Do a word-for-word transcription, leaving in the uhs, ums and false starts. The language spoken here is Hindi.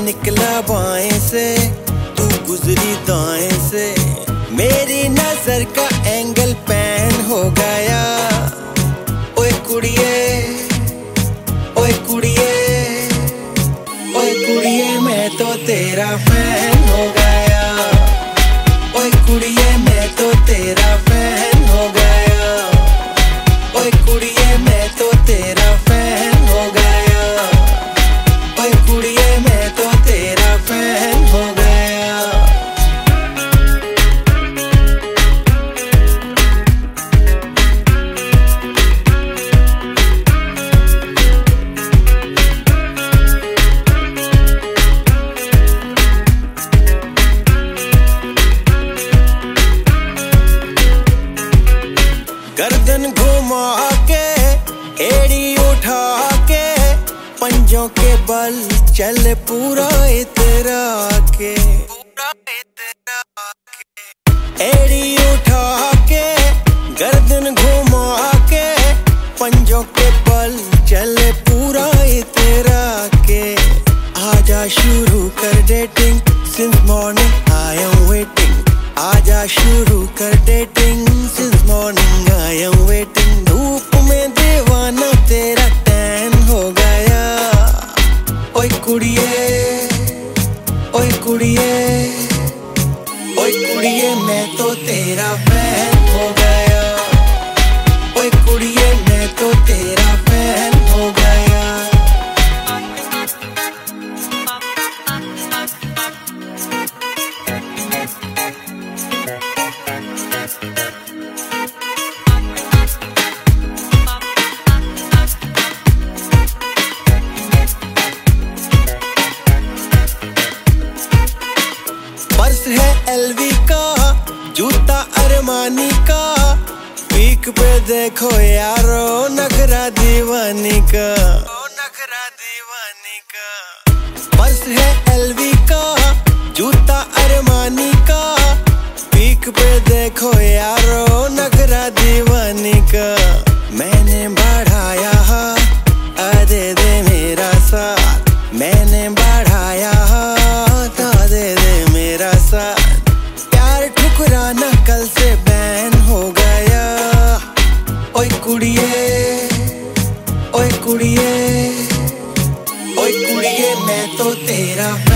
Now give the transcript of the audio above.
निकला बाएं से, तू गुजरी दाएं से, मेरी नजर का एंगल पैन हो गया। ओए कुड़िए, ओए कुड़िए, ओए कुड़िए मैं तो तेरा फैन हो गया। ओए कुड़िए मैं तो तेरा फैन हो गया। ओए कुड़िए मैं तो तेरा फैन हो गया। ओए कुड़िए मैं तो तेरा फैन हो गया। गर्दन घुमा के, एड़ी उठा के, पंजों के बल चल पूरा इतरा के। एड़ी उठा के, गर्दन घुमा के, पंजों के बल चल पूरा इतरा के। आजा शुरू कर dating, since morning I am waiting. आजा शुरू कर dating, since morning I am waiting. धूप में दीवाना तेरा टैन हो गया। ओए कुड़िए, ओए कुड़िए, ओए कुड़िए मैं तो तेरा फैन हो गया। ओए कुड़िए मैं तो तेरा फैन हो गया। पर्स है एलवी का, जूता अरमानी का, पीक पे देखो यारो नखरा दीवानी का। नखरा दीवानी का। पर्स है एलवी का, जूता अरमानी का, पीक पे देखो यारो नखरा दीवानी का। मैंने बढ़ाया हाथ, दे दे मेरा साथ। मैंने बढ़ाया हाथ, दे दे मेरा साथ। प्यार ठुकराना कल से बैन हो गया। ओए कुड़िए, ओए कुड़िए, ओए कुड़िए मैं तो तेरा